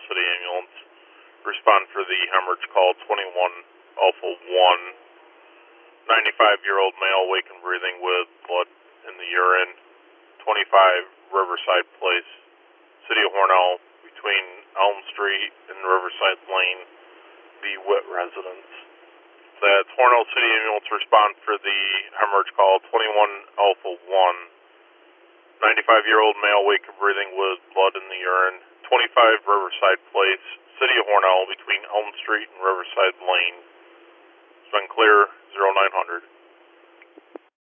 City Ambulance. Respond for the hemorrhage call 21 Alpha 1. 95-year-old male, awake and breathing with blood in the urine. 25 Riverside Place, City of Hornell, between Elm Street and Riverside Lane, the Witt residence. That's Hornell City Ambulance. Respond for the hemorrhage call 21 Alpha 1. 95-year-old male, awake and breathing with blood in the urine. 25 Riverside Place, City of Hornell, between Elm Street and Riverside Lane. It's been clear, 0900.